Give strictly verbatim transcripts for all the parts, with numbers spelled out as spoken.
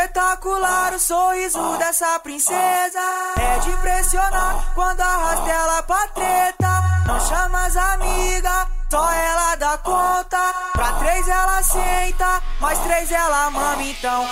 Espetacular o sorriso dessa princesa, é de impressionar quando arrasta ela pra treta. Não chama as amigas, só ela dá conta. Pra três ela senta, mais três ela mama então.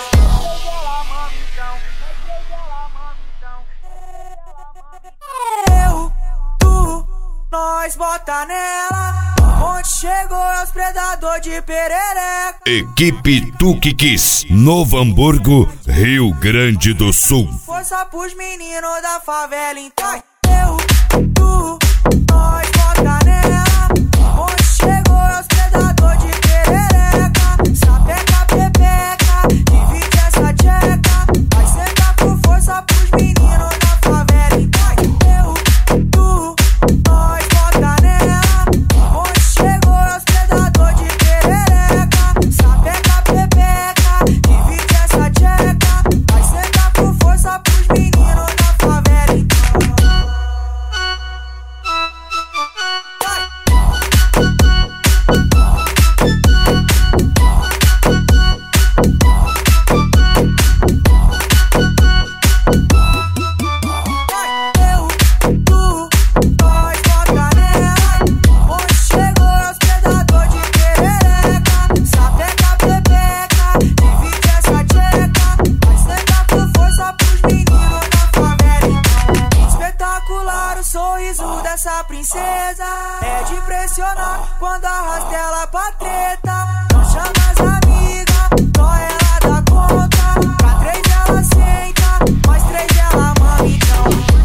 Eu, tu, nós bota nela. Onde chegou é os predador de perereca. Equipe Tuque-Kiss, Novo Hamburgo, Rio Grande do Sul. Força pros meninos da favela então. Eu, tu, nós bota nela. Onde chegou é os predador de perereca. Sapeca, pepeca, divide essa tcheca. Vai sentar com força pros meninos da favela então. Eu, tu, nós bota nela. Onde chegou é os predador de perereca. Sapeca, pepeca, divide essa tcheca. Vai sentar com força pros meninos da favela então. Eu, tu, nós bota nela. Onde chegou é os predador de perereca. Sapeca, pepeca, divide essa tcheca. Vai sentar com força pros meninos da favela então. Espetacular o sorriso dessa princesa, é de impressionar quando arrasta ela pra treta. Não chama as amigas, só ela dá conta. Pra três ela senta, mais três ela mama então.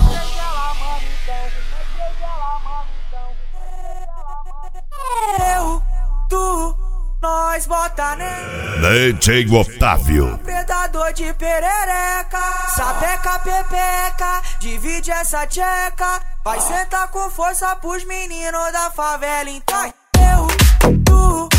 Eu, tu, nós bota nela. D J Otávio. Predador de perereca, sapeca, pepeca, divide essa tcheca. Vai sentar com força pros meninos da favela então. Eu, tu,